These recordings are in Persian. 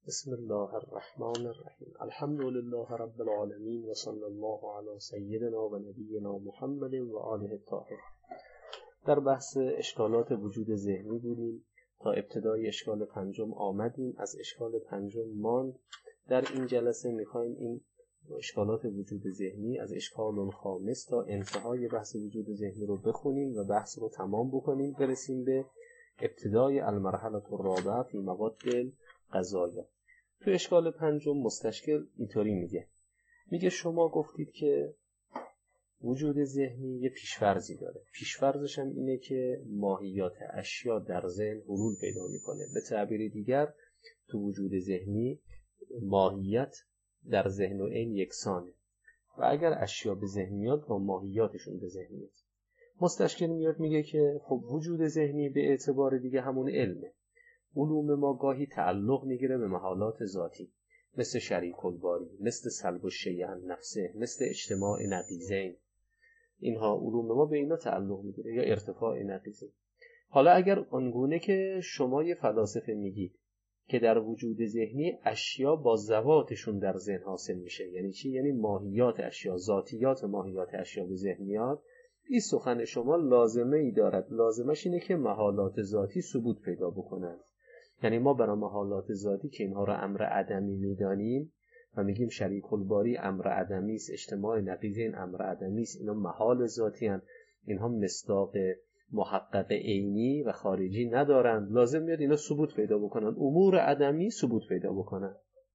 بسم الله الرحمن الرحیم. الحمد لله رب العالمین و صلی الله علی سیدنا و نبینا محمد و آله الطاهرین. در بحث اشکالات وجود ذهنی بودیم تا ابتدای اشکال پنجم آمدیم، از اشکال پنجم ماند. در این جلسه میخوایم این اشکالات وجود ذهنی از اشکال خامس تا انتهای بحث وجود ذهنی رو بخونیم و بحث رو تمام بکنیم، برسیم به ابتدای المرحله الرابعه فی مواد الغذایه. تو اشکال پنجم مستشکل اینطوری میگه شما گفتید که وجود ذهنی یه پیشفرضی داره. پیشفرضش هم اینه که ماهیات اشیا در ذهن حلول پیدا میکنه. به تعبیر دیگر تو وجود ذهنی ماهیت در ذهن و عین یکسانه و اگر اشیا به ذهن میاد با ماهیاتشون به ذهن میاد. مستشکل میاد میگه که خب وجود ذهنی به اعتبار دیگه همون علمه. علوم ما گاهی تعلق میگیره به محالات ذاتی، مثل شریک الباری، مثل سلب الشیء عن نفسه، مثل اجتماع نقیضین. اینها علوم ما به اینا تعلق میگیره، یا ارتفاع نقیضین. حالا اگر آنگونه که شما یه فلاسفه میگید که در وجود ذهنی اشیا با ذواتشون در ذهن حاصل میشه، یعنی چی؟ یعنی ماهیات اشیا، ذاتیات ماهیات اشیا به ذهن میاد. این سخن شما لازمه ای دارد. لازمش اینه که محالات ذاتی ثبوت پیدا بکنن. یعنی ما برای محالات ذاتی که اینها رو امر عدمی میدانیم و میگیم شریک الباری امر عدمی است، اجتماع نقیضین امر عدمی است، اینا محال ذاتی هستند، اینها مصداق محقق عینی و خارجی ندارند، لازم میاد اینا ثبوت پیدا بکنن، امور عدمی ثبوت پیدا بکنن.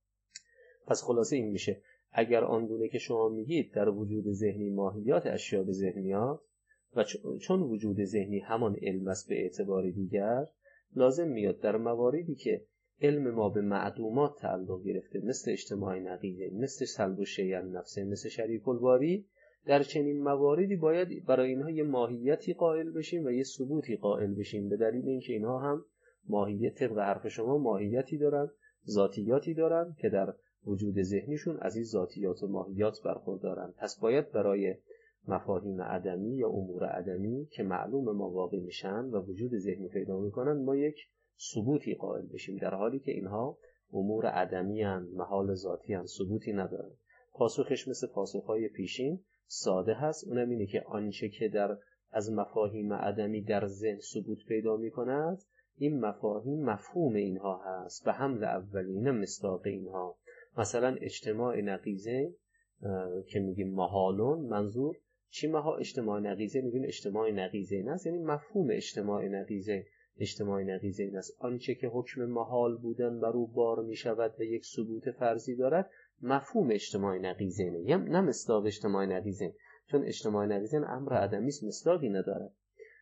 پس خلاصه این میشه اگر آنگونه که شما میگید در وجود ذهنی ماهیات اشیا به ذهن میاد و چون وجود ذهنی همان علم است به اعتبار دیگر، لازم میاد در مواردی که علم ما به معدومات تعلق گرفته، مثل اجتماع نقیضه، مثل سلب الشیء عن نفسه، مثل شریک الباری، در چنین مواردی باید برای اینها یه ماهیتی قائل بشیم و یه ثبوتی قائل بشیم، به دلیل اینکه اینها هم ماهیت، طبق حرف شما، ماهیتی دارن، ذاتیاتی دارن که در وجود ذهنیشون از این ذاتیات و ماهیات برخوردارن. پس باید برای مفاهیم عدمی یا امور عدمی که معلوم ما واقع میشن و وجود ذهنی پیدا میکنن ما یک ثبوتی قائل بشیم، در حالی که اینها امور عدمی هستند، محال ذاتی هستند، ثبوتی ندارند. پاسخش مثل پاسخهای پیشین ساده هست، اونم اینه که آنچه که از مفاهیم عدمی در ذهن ثبوت پیدا میکند، این مفاهیم مفهوم اینها هست و حمل اولینه مصداق اینها. مثلا اجتماع نقیضه که میگیم محالون، منظور چی؟ اجتماع نقیضه میگیم اجتماع نقیضه این است، یعنی مفهوم اجتماع نقیضه این است. آنچه که حکم محال بودن بر او بار میشود و یک ثبوت فرضی دارد، مفهوم اجتماع نقیضه اینه، نه مصداق اجتماع نقیضه، چون اجتماع نقیضه امر عدمی است، مصداقی ندارد.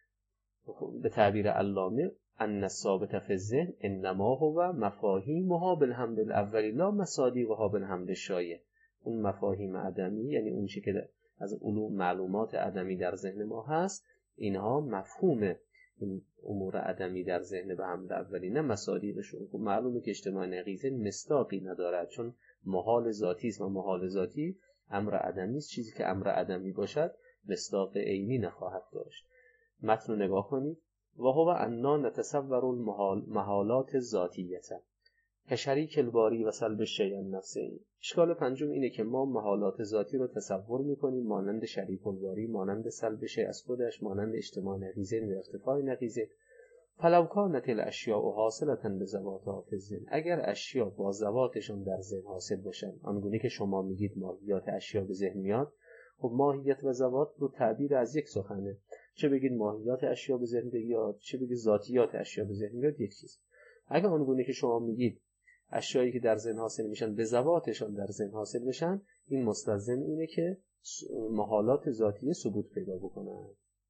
به تعبیر علامه ان الثابت فی الذهن انما هو مفاهیمها بالحمل الاولی لا مصادیقها بالحمل الشایع. اون مفاهیم عدمی یعنی اون چیزی که از علوم معلومات عدمی در ذهن ما هست، اینها مفهوم این امور عدمی در ذهن به حمل اولی، نه مصادیقشون. معلومه که اجتماع نقیضه مصداقی ندارد، چون محال ذاتی است و محال ذاتی امر عدمی است. چیزی که امر عدمی باشد مصداق عینی نخواهد داشت. متن رو نگاه کنید. و هو انا نتصور المحالات ذاتیه که شریک الباری و سلب الشیء عن نفسه. اشکال پنجم اینه که ما محالات ذاتی رو تصور میکنیم مانند شریک الباری، مانند سلب شیء از خودش، مانند اجتماع نقیضین و ارتفاع نقیضین. فلو کانت الاشیاء حاصلة بذواتها فی الذهن، اگر اشیا با ذواتشون در ذهن حاصل باشن، آنگونه که شما میگید ماهیات اشیا به ذهن میاد، خب ماهیت و ذوات رو تعبیر از یک سخنه، چه بگید ماهیات اشیا به ذهن بیاد، چه بگید ذاتیات اشیا به ذهن بیاد، یک چیز. اگر آنگونه که شما میگید اشیایی که در ذهن حاصل میشن به ذواتشان در ذهن حاصل بشن، این مستلزم اینه که محالات ذاتیه ثبوت پیدا بکنن.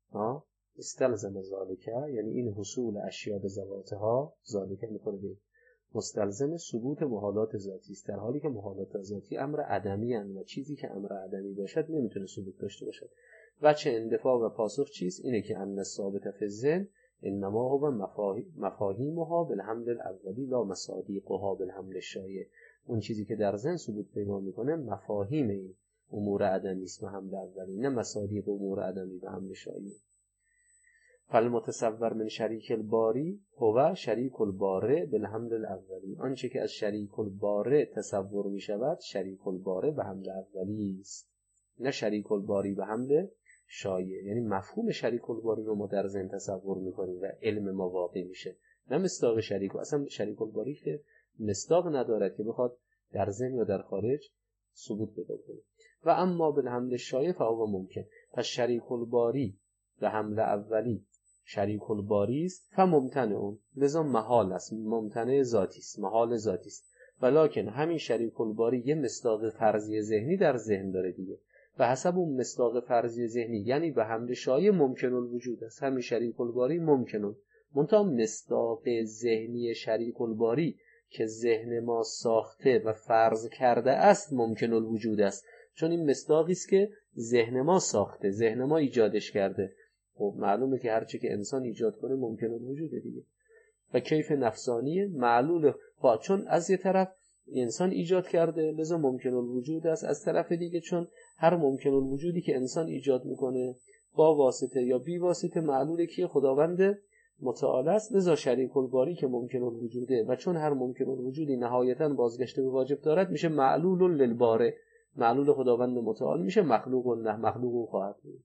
استلزم ذالکه، یعنی این حصول اشیا به ذواتها، ذالکه میکنه به مستلزم ثبوت محالات ذاتی است، در حالی که محالات ذاتی امر عدمی هستند و چیزی که امر عدمی باشد نمیتونه ثبوت داشته باشد. وجه اندفاع و پاسخ چیست؟ اینه که ان الثابت فی الذهن انما هو مفاهیمها بالحمل الاولی لا مصادیقها بالحمل الشایع. اون چیزی که در ذهن ثبوت پیدا میکنه مفاهیم این امور عدمی است به حمل اولی، نه مصادیق امور عدمی به حمل شایع. فالمتصور من شریک الباری هو شریک الباره بالحمل الاولی. آنچه که از شریک الباره تصور می شود شریک الباره به حمل اولی است، نه شریک الباری به حمل شایع. یعنی مفهوم شریک الباری رو ما در ذهن تصور می کنیم و علم ما واقع میشه، نه مصداق شریک. اصلا شریک الباری که مصداق ندارد که بخواد در ذهن یا در خارج ثبوت پیدا کنه. و اما بالحمل شایع فهو ممکن. پس شریک الباری به حمل اولی شریک الباری است، فممتنع اون، لذا محال است، ممتنع ذاتی است، محال ذاتی است. ولکن همین شریک الباری یه مصداق فرضی ذهنی در ذهن داره دیگه، و حسب اون مصداق فرضی ذهنی یعنی به حمل شایع ممکن الوجود است. همین شریک الباری ممکنه، منتها مصداق ذهنی شریک الباری که ذهن ما ساخته و فرض کرده است ممکن الوجود است، چون این مصداقی است که ذهن ما ساخته، ذهن ما ایجادش کرده. خب معلومه که هر چی که انسان ایجاد کنه ممکن الوجوده دیگه. و کیف نفسانی معلول، چون از یه طرف انسان ایجاد کرده لذا ممکن الوجود است، از طرف دیگه چون هر ممکن الوجودی که انسان ایجاد میکنه با واسطه یا بی واسطه معلول که خداوند متعال است، لذا شریک الباری که ممکن الوجوده و چون هر ممکن الوجودی نهایتاً بازگشته به واجب دارد میشه معلول للباره، معلول خداوند متعال میشه مخلوق نه مخلوق خواهد بود.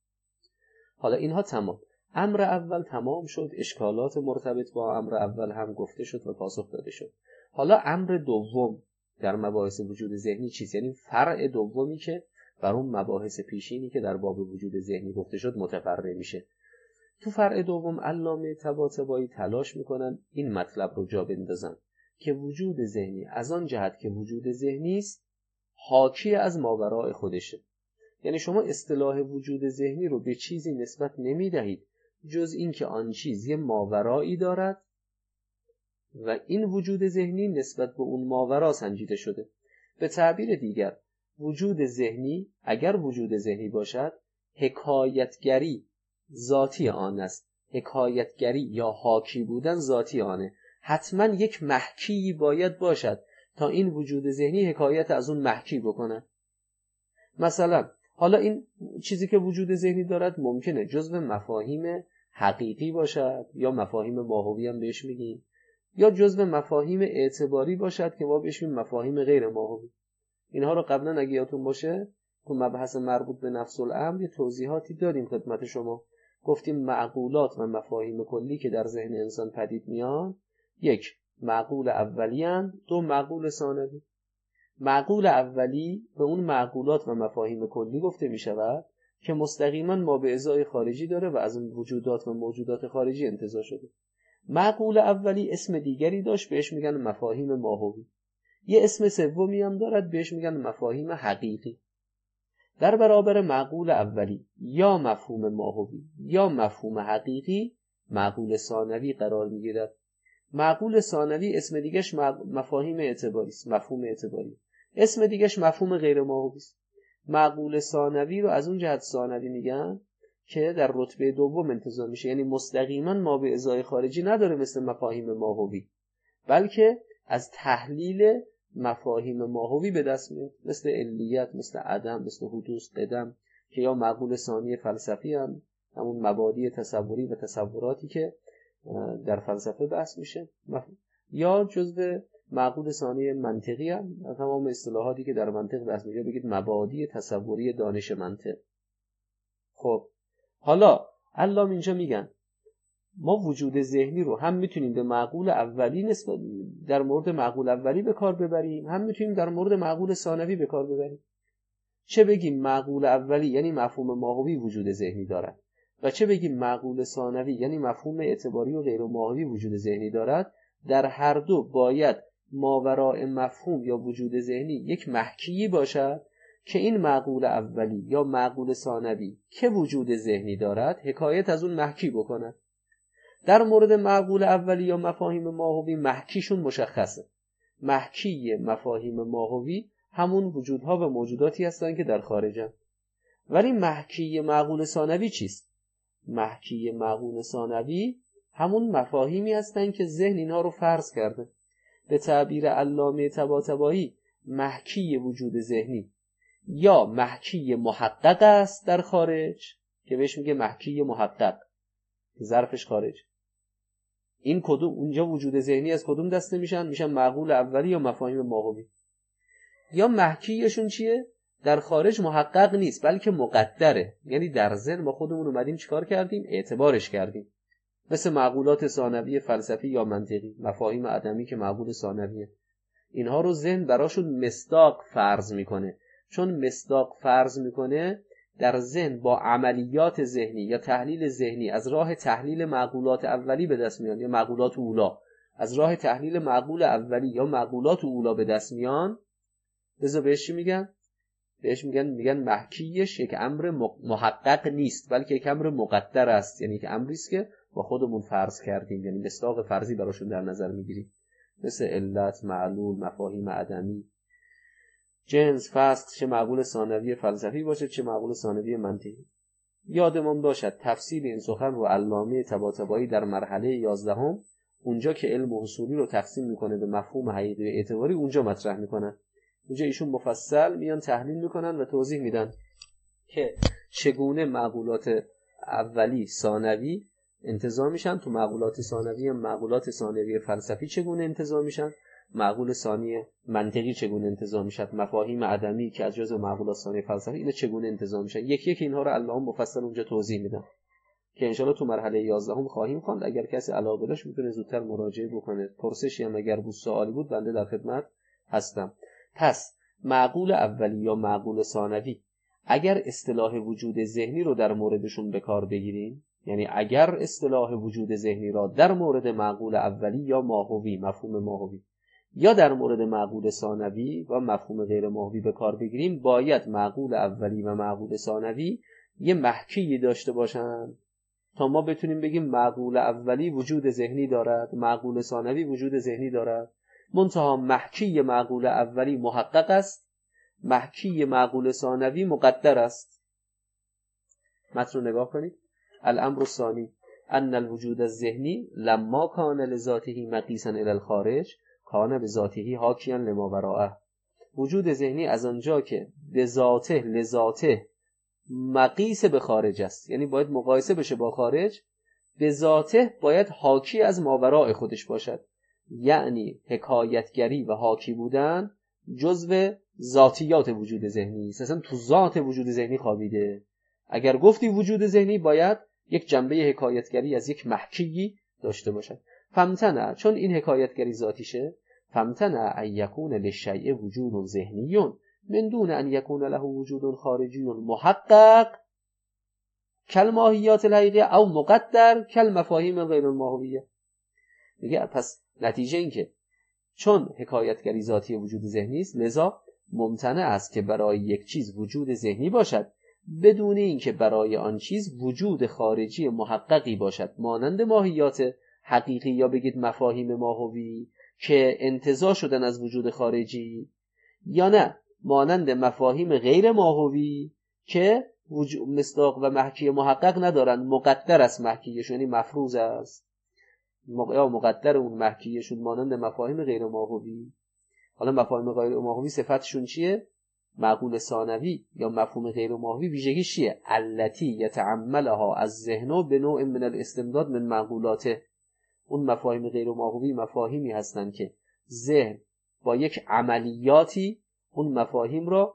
حالا اینها تمام، امر اول تمام شد، اشکالات مرتبط با امر اول هم گفته شد و پاسخ داده شد. حالا امر دوم در مباحث وجود ذهنی چیست؟ یعنی فرع دومی که بر اون مباحث پیشینی که در باب وجود ذهنی گفته شد متفرع میشه. تو فرع دوم علامه طباطبایی تلاش میکنن این مطلب رو جا بندازن که وجود ذهنی از آن جهت که وجود ذهنی است حاکی از ماوراء خودشه. یعنی شما اصطلاح وجود ذهنی رو به چیزی نسبت نمی دهید جز این که آن چیز یه ماورایی دارد و این وجود ذهنی نسبت به اون ماورا سنجیده شده. به تعبیر دیگر وجود ذهنی اگر وجود ذهنی باشد حکایتگری ذاتی آن است، حکایتگری یا حاکی بودن ذاتی آنه. حتما یک محکی باید باشد تا این وجود ذهنی حکایت از اون محکی بکنه. مثلا حالا این چیزی که وجود ذهنی دارد ممکنه جزو مفاهیم حقیقی باشد یا مفاهیم ماهوی هم بهش میگیم، یا جزو مفاهیم اعتباری باشد که ما بهش میگیم مفاهیم غیر ماهوی. اینها رو قبلا اگه یادتون باشه تو مبحث مربوط به نفس الامر یه توضیحاتی دادیم خدمت شما. گفتیم معقولات و مفاهیم کلی که در ذهن انسان پدید میان، یک معقول اولی هستند، دو معقول ثانوی. معقول اولی به اون معقولات و مفاهیم کلی گفته می شود که مستقیما ما به ازای خارجی داره و از اون وجودات و موجودات خارجی انتزاع شده. معقول اولی اسم دیگری داشت بهش میگن مفاهیم ماهوی، یه اسم سومی هم دارد بهش میگن مفاهیم حقیقی. در برابر معقول اولی یا مفهوم ماهوی یا مفهوم حقیقی معقول ثانوی قرار میگیرد. معقول ثانوی اسم دیگهش مفاهیم اعتباری است، مفهوم اعتباری. اسم دیگهش مفهوم غیر ماهوی است. معقول ثانوی رو از اون جهت ثانوی میگن که در رتبه دوم انتزاع میشه، یعنی مستقیما ما به ازای خارجی نداره مثل مفاهیم ماهوی، بلکه از تحلیل مفاهیم ماهوی به دست میاد، مثل علیت، مثل عدم، مثل حدوث، قدم، که یا معقول ثانی فلسفی هم همون مبادی تصوری و تصوراتی که در فلسفه بحث میشه، یا جزء معقول ثانی منطقی هم تمام اصطلاحاتی که در منطق بحث میشه بگید مبادی تصوری دانش منطق. خب حالا علام اینجا میگن ما وجود ذهنی رو هم میتونیم به معقول اولی نسبت در مورد معقول اولی به کار ببریم، هم میتونیم در مورد معقول ثانوی به کار ببریم. چه بگیم معقول اولی یعنی مفهوم ماهوی وجود ذهنی دارد و چه بگیم معقول ثانوی یعنی مفهوم اعتباری و غیر ماهوی وجود ذهنی دارد، در هر دو باید ماوراء مفهوم یا وجود ذهنی یک محکی باشد که این معقول اولی یا معقول ثانوی که وجود ذهنی دارد حکایت از اون محکی بکنه. در مورد معقول اولی یا مفاهیم ماهوی محکیشون مشخصه. محکی مفاهیم ماهوی همون وجودها و موجوداتی هستن که در خارجن. ولی محکی معقول ثانوی چیست؟ محکی معقول ثانوی همون مفاهیمی هستن که ذهن اینها رو فرض کرده. به تعبیر علامه طباطبایی محکی وجود ذهنی یا محکی محقق است در خارج که بهش میگه محکی محقق، ظرفش خارج. این کدوم اونجا وجود ذهنی از کدوم دسته میشن معقول اولی یا مفاهیم ماهوی. یا محکیشون چیه؟ در خارج محقق نیست بلکه مقدره، یعنی در ذهن ما خودمون اومدیم چیکار کردیم؟ اعتبارش کردیم. مثل معقولات ثانوی فلسفی یا منطقی، مفاهیم عدمی که معقول ثانویه، اینها رو ذهن براشون مصداق فرض میکنه. چون مصداق فرض میکنه در ذهن با عملیات ذهنی یا تحلیل ذهنی از راه تحلیل معقولات اولی به دست میان یا معقولات اولا، از راه تحلیل معقول اولی یا معقولات اولا به دست میان. لذا بهش چی میگن؟ بهش میگن محکیش یک امر محقق نیست بلکه یک امر مقدر است، یعنی یک امری است که با خودمون فرض کردیم، یعنی مصداق فرضی براشون در نظر میگیریم. مثل علت، معلول، مفاهیم عدمی، جنس، فصل، چه معقول ثانوی فلسفی باشه چه معقول ثانوی منطقی. یادمون باشد تفصیل این سخن رو علامه طباطبایی در مرحله 11 اونجا که علم اصولی رو تقسیم میکنه به مفهوم حقیقی و اعتباری اونجا مطرح میکنن. اونجا ایشون مفصل میان تحلیل میکنن و توضیح میدن که چگونه معقولات اولی ثانوی انتزاع میشن، تو معقولات ثانوی معقولات ثانوی فلسفی چگونه انتزاع میشن، معقول ثانی منطقی چگونه انتزاع میشن، مفاهیم عدمی که از جزء معقولات ثانی فلسفی اینا چگونه انتزاع میشن. یکی یکی اینها رو علامه مفصل اونجا توضیح میدن که انشالله تو مرحله 11 خواهیم خواند. اگر کسی علاقه داشت میتونه زودتر مراجعه بکنه. پرسشی هم اگر بود سوالی بود بنده در خدمت هستم. پس معقول اولی یا معقول ثانوی اگر اصطلاح وجود ذهنی رو در موردشون به کار بگیریم، یعنی اگر اصطلاح وجود ذهنی را در مورد معقول اولی یا ماهوی، مفهوم ماهوی، یا در مورد معقول ثانوی و مفهوم غیر ماهوی به کار بگیریم، باید معقول اولی و معقول ثانوی یه محکی داشته باشن تا ما بتونیم بگیم معقول اولی وجود ذهنی دارد، معقول ثانوی وجود ذهنی دارد. منتها محکی معقول اولی محقق است، محکی معقول ثانوی مقدر است. متن رو نگاه کنید. الامر الثانی ان الوجود الذهنی لما کان لذاته مقیسا الی الخارج کان بذاته حاکیا لما وراءه. وجود ذهنی از آنجا که به ذاته لذاته مقیس به خارج است، یعنی باید مقایسه بشه با خارج، به ذاته باید حاکی از ماوراء خودش باشد. یعنی حکایتگری و حاکی بودن جزو ذاتیات وجود ذهنی است، اصلا تو ذات وجود ذهنی خوابیده. اگر گفتی وجود ذهنی باید یک جنبه حکایتگری از یک محکی داشته باشد. فمتنع، چون این حکایتگری ذاتیشه، فمتنع ان یکون للشیء وجود ذهنی من دون ان یکون له وجود خارجی محقق کالماهیات الحقیقیه او مقدر کالمفاهیم غیر الماهویه. میگه پس نتیجه این که چون حکایتگری ذاتی وجود ذهنی است، لذا ممتنع است که برای یک چیز وجود ذهنی باشد بدون اینکه برای آن چیز وجود خارجی محققی باشد، مانند ماهیات حقیقی یا بگید مفاهیم ماهوی که انتزاع شدن از وجود خارجی، یا نه مانند مفاهیم غیر ماهوی که مصداق و محکی محقق ندارند، مقدر است محکیشون، یعنی مفروض است یا مقدر اون محکیشون، مانند مفاهیم غیر ماهوی. حالا مفاهیم غیر ماهوی صفتشون چیه؟ معقول ثانوی یا مفهوم غیر ماهوی ویژگیش چیه؟ التی یتعملها از ذهن به نوع من الاستمداد من معقولاته. اون مفاهیم غیر ماهوی مفاهیمی هستند که ذهن با یک عملیاتی اون مفاهیم را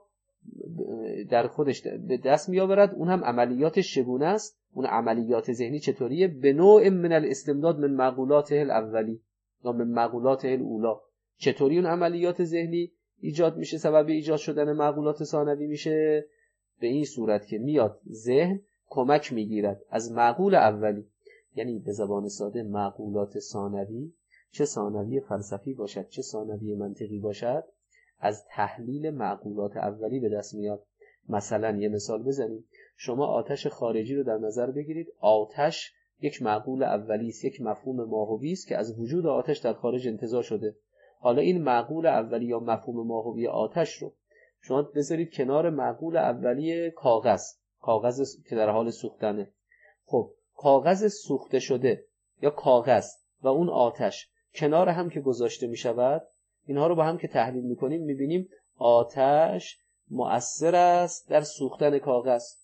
در خودش به دست میآورد. اون هم عملیاتش چگونه است؟ اون عملیات ذهنی چطوریه؟ به نوع من الاستمداد من معقولاته الاولی یا من معقولاته الاولا. چطوری اون عملیات ذهنی ایجاد میشه، سبب ایجاد شدن معقولات ثانوی میشه؟ به این صورت که میاد ذهن کمک میگیرد از معقول اولی، یعنی به زبان ساده معقولات ثانوی، چه ثانوی فلسفی باشد چه ثانوی منطقی باشد، از تحلیل معقولات اولی به دست میاد. مثلا یه مثال بزنیم، شما آتش خارجی رو در نظر بگیرید. آتش یک معقول اولی است، یک مفهوم ماهوی است که از وجود آتش در خارج انتزاع شده. حالا این معقول اولی یا مفهوم ماهوی آتش رو شما بذارید کنار معقول اولی کاغذ که در حال سوختنه. خب کاغذ سوخته شده یا کاغذ و اون آتش کنار هم که گذاشته می شود، اینها رو با هم که تحلیل می کنیم می بینیم آتش مؤثر است در سوختن کاغذ.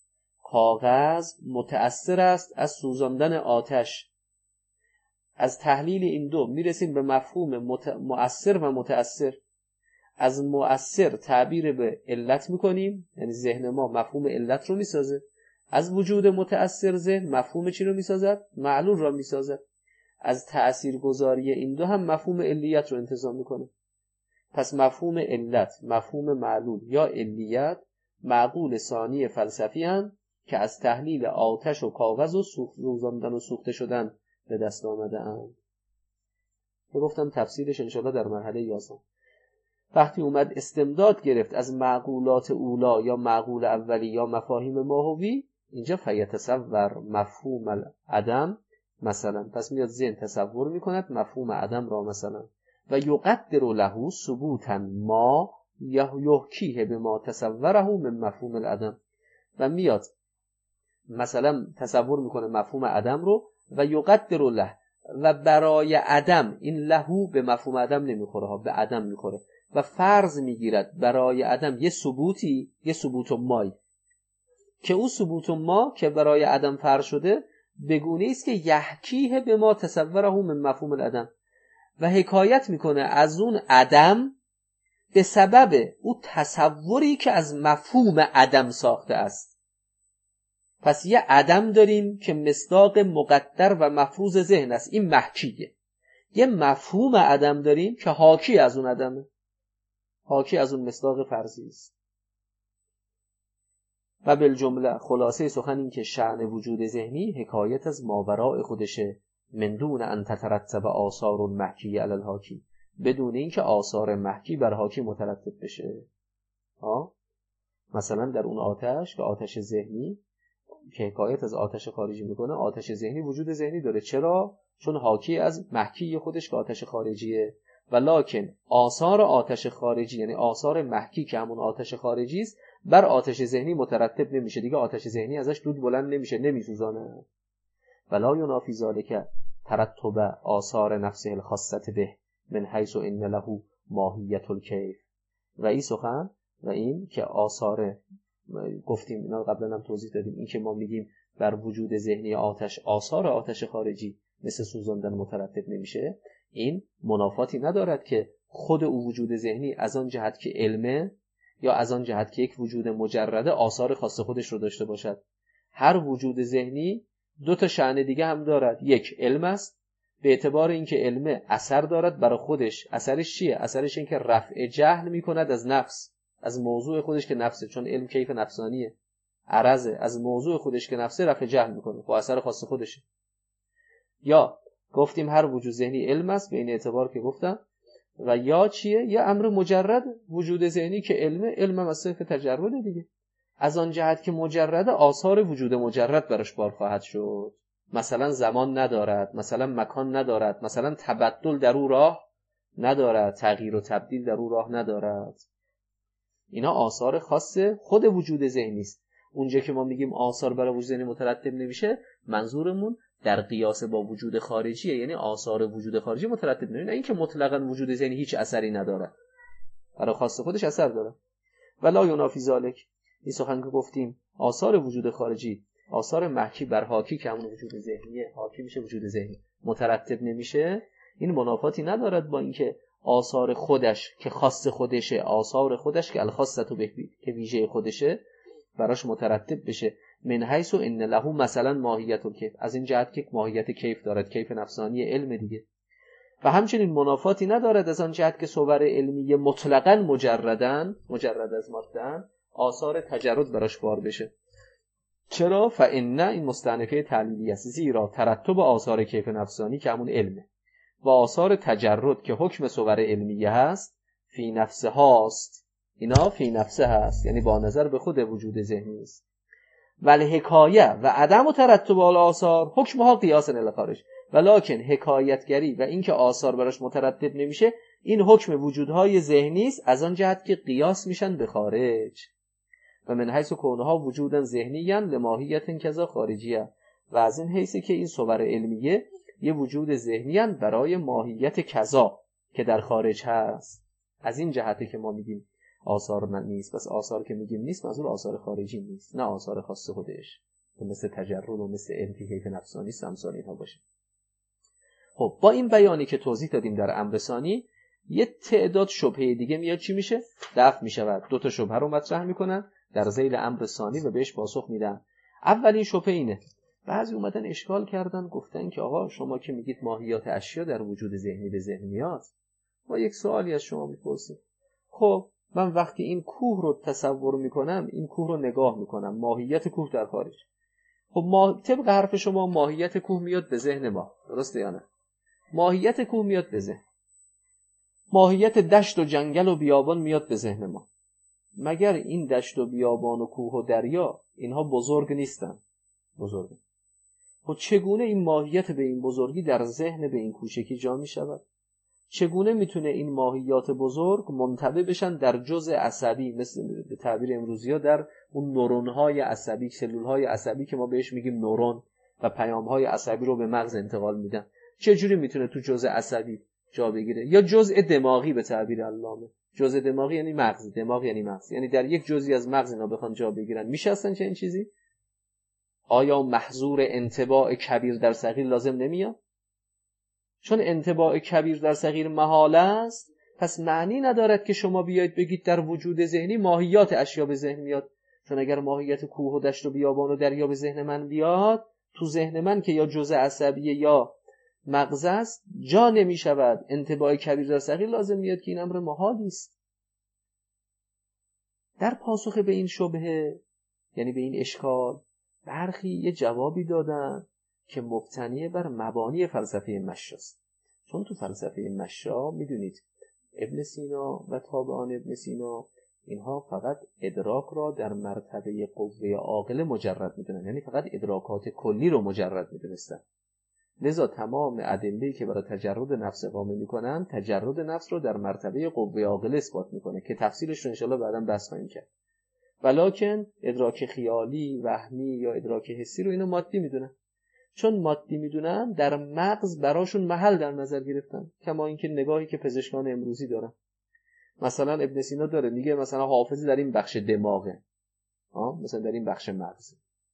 کاغذ متأثر است از سوزاندن آتش. از تحلیل این دو میرسیم به مفهوم مؤثر و متأثر. از مؤثر تعبیر به علت میکنیم، یعنی ذهن ما مفهوم علت رو میسازه. از وجود متأثر ذهن مفهوم چی رو میسازد؟ معلول را میسازد. از تأثیرگذاری این دو هم مفهوم علیت رو انتزاع میکنه. پس مفهوم علت، مفهوم معلول یا علیت معقول ثانی فلسفی هستند که از تحلیل آتش و کاغذ و سوزاندن و سوخته شدن به دست آمده اند. گفتم تفسیرش انشاءالله در مرحله 11. وقتی اومد استمداد گرفت از معقولات اولا یا معقول اولی یا مفاهیم ماهوی، اینجا فیتصور مفهوم العدم مثلا، پس میاد ذهن تصور میکند مفهوم عدم را مثلا و یقدر له ثبوتا ما یحکیه به ما تصوره من مفهوم العدم، و میاد مثلا تصور میکنه مفهوم عدم رو و یقدر له، و برای عدم، این لهو به مفهوم عدم نمیخوره ها، به عدم میخوره، و فرض میگیرد برای عدم یه ثبوتی، یه ثبوت مایی که او ثبوت ما که برای عدم فرض شده بگونه است که یحکیه به ما تصوره من مفهوم العدم، و حکایت میکنه از اون عدم به سبب او تصوری که از مفهوم عدم ساخته است. پس یه عدم داریم که مصداق مقدر و مفروض ذهن است، این محکیه. یه مفهوم عدم داریم که حاکی از اون عدمه، حاکی از اون مصداق فرضی است. و بالجمله خلاصه سخن این که شأن وجود ذهنی حکایت از ماوراء خودشه، من دون ان تترتب آثار محکی علی الحاکی، بدون اینکه آثار محکی بر حاکی مترتب بشه. مثلا در اون آتش که آتش ذهنی که حکایت از آتش خارجی میکنه، آتش ذهنی وجود ذهنی داره. چرا؟ چون حاکی از محکی خودش که آتش خارجیه. ولکن آثار آتش خارجی، یعنی آثار محکی که همون آتش خارجی است، بر آتش ذهنی مترتب نمیشه. دیگه آتش ذهنی ازش دود بلند نمیشه، نمیسوزانه. ولا ینافی ذلک ترتب آثار نفسه الخاصه به من حیث ان له ماهیت الکیف. و این سخن و این که آثار، گفتیم اینا قبلا هم توضیح دادیم، این که ما میگیم بر وجود ذهنی آتش آثار آتش خارجی مثل سوزاندن مترتب نمیشه، این منافاتی ندارد که خود او وجود ذهنی از آن جهت که علمه یا از آن جهت که یک وجود مجرده آثار خاص خودش رو داشته باشد. هر وجود ذهنی دو تا شأن دیگه هم دارد. یک علم است، به اعتبار اینکه علم اثر دارد برای خودش. اثرش چیه؟ اثرش این که رفع جهل میکند از نفس، از موضوع خودش که نفسه، چون علم کیف نفسانیه، عرضه از موضوع خودش که نفسه رفع جهل میکنه با اثر خاص خودشه. یا گفتیم هر وجود ذهنی علم است به این اعتبار که گفتم. و یا چیه؟ یا امر مجرد وجود ذهنی که علم هم از صرف تجرده دیگه. از آن جهت که مجرد آثار وجود مجرد برش بار خواهد شد. مثلا زمان ندارد، مثلا مکان ندارد، مثلا تبدل در او راه ندارد، تغییر و تبدیل در او راه ندارد. اینا آثار خاص خود وجود ذهنی است. اونجا که ما میگیم آثار برای وجود ذهنی مترتب نمیشه، منظورمون در قیاس با وجود خارجیه، یعنی آثار وجود خارجی مترتب نمیشه، نه اینکه مطلقاً وجود ذهنی هیچ اثری نداره، برای خاص خودش اثر داره. ولا ینافی ذلک، این سخن که گفتیم آثار وجود خارجی، آثار محکی بر حاکی که همون وجود ذهنیه، حاکی میشه وجود ذهنی، مترتب نمیشه. این منافاتی ندارد با اینکه آثار خودش که خاص خودشه، آثار خودش که الخاصه به که ویژه خودشه براش مترتب بشه. من حیث ان له مثلا ماهیت الکیف، از این جهت که ماهیت کیف دارد، کیف نفسانی علم دیگه. و همچنین منافاتی ندارد از آن جهت که صور علمی مطلقاً مجرد از ماده‌اند، آثار تجرد براش بار بشه. چرا؟ فإن این مستأنفه تعلیلی است، زیرا ترتب آثار کیف نفسانی که همون علمه و آثار تجرد که حکم صور علمیه هست فی نفسه هاست، اینا فی نفسه هست، یعنی با نظر به خود وجود ذهنی است. ولی حکایه و عدم ترتب آثار حکمها قیاس الی خارج، ولکن حکایتگری و اینکه آثار براش مترتب نمیشه، این حکم وجودهای ذهنی است از آن جهت که قیاس میشن به خارج. و من حیث کونها وجودا ذهنیاً لماهیت کذا خارجیه، و از این حیث که این صور علمیه یه وجود ذهنیاً برای ماهیت کذا که در خارج هست. از این جهته که ما میگیم آثار نیست. پس آثار که میگیم نیست منظور آثار خارجی نیست، نه آثار خاص خودش که مثل تجرد و مثل انتحیف نفسانی امثال اینها باشه. خب با این بیانی که توضیح دادیم در امر ثانی، یه تعداد شبهه دیگه میاد چی میشه؟ دفع میشود. 2 تا شبهه رو مطرح میکنن در ذیل امر ثانی و بهش پاسخ میدن. اولین شبهه اینه، بعضی اومدن اشکال کردن، گفتن که آقا شما که میگید ماهیات اشیا در وجود ذهنی به ذهن میاد، ما یک سوالی از شما میپرسیم. خب من وقتی این کوه رو تصور میکنم، این کوه رو نگاه میکنم، ماهیت کوه در خارج. خب ما طبق حرف شما ماهیت کوه میاد به ذهن ما، درسته یا نه؟ ماهیت کوه میاد به ذهن، ماهیت دشت و جنگل و بیابان میاد به ذهن ما. مگر این دشت و بیابان و کوه و دریا اینها بزرگ نیستن؟ بزرگ. خب چگونه این ماهیت به این بزرگی در ذهن به این کوچکی جا می شود؟ چگونه میتونه این ماهیات بزرگ منطبع بشن در جزء عصبی، مثل به تعبیر امروزی ها در اون نورون‌های عصبی، سلول‌های عصبی که ما بهش میگیم نورون و پیام‌های عصبی رو به مغز انتقال میدن؟ چجوری میتونه تو جزء عصبی جا بگیره؟ یا جزء دماغی به تعبیر علامه. جزء دماغی یعنی مغز، دماغ یعنی مغز، یعنی در یک جزئی از مغز اینا بخوان جا بگیرن، میشه اصلا چه این چیزی؟ آیا محظور انطباع کبیر در صغیر لازم نمیاد؟ چون انطباع کبیر در صغیر محاله است، پس معنی ندارد که شما بیاید بگید در وجود ذهنی ماهیات اشیا به ذهن میاد. چون اگر ماهیت کوه و دشت و بیابان و دریا به ذهن من بیاد، تو ذهن من که یا جزء عصبی یا مغز است جا نمی شود. انطباع کبیر در صغیر لازم میاد که این امر محالی است. در پاسخ به این شبهه، یعنی به این اشکال، برخی یه جوابی دادن که مبتنی بر مبانی فلسفه مشی است. چون تو فلسفه مشی میدونید ابن سینا و تابعان ابن سینا اینها فقط ادراک را در مرتبه قوه عاقله مجرد میدونن، یعنی فقط ادراکات کلی رو مجرد میدونستن. لذا تمام ادله‌ای که برای تجرد نفس اقامه میکنن، تجرد نفس رو در مرتبه قوه عاقله اثبات میکنه که تفصیلش رو انشالله بعداً بحث خواهیم کرد. ولکن ادراک خیالی، وهمی یا ادراک حسی رو اینو مادی میدونن. چون مادی میدونن در مغز براشون محل در نظر گرفتن، کما اینکه نگاهی که پزشکان امروزی دارن. مثلا ابن سینا داره میگه مثلا حافظه در این بخش دماغه، مثلا در این بخش مغز،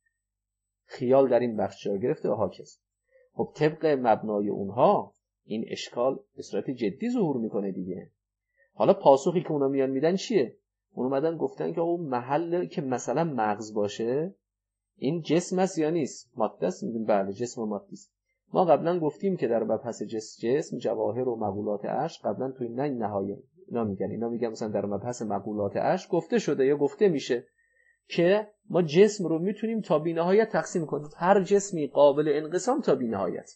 خیال در این بخش جا گرفته و هاکذا. خب طبق مبنای اونها این اشکال به صورت جدی ظهور میکنه دیگه. حالا پاسخی که اونا میان میدن چیه؟ اون اومدن گفتن که اون محل که مثلا مغز باشه این جسم است یا نیست؟ ماده است؟ میگیم بله جسم و ماده است. ما قبلا گفتیم که در مبحث جسم، جواهر و مقولات عشق قبلا توی نهایه اینا میگن مثلا در مبحث مقولات عشق گفته شده یا گفته میشه که ما جسم رو میتونیم تا بی‌نهایت تقسیم کنیم، هر جسمی قابل انقسام تا بی‌نهایت.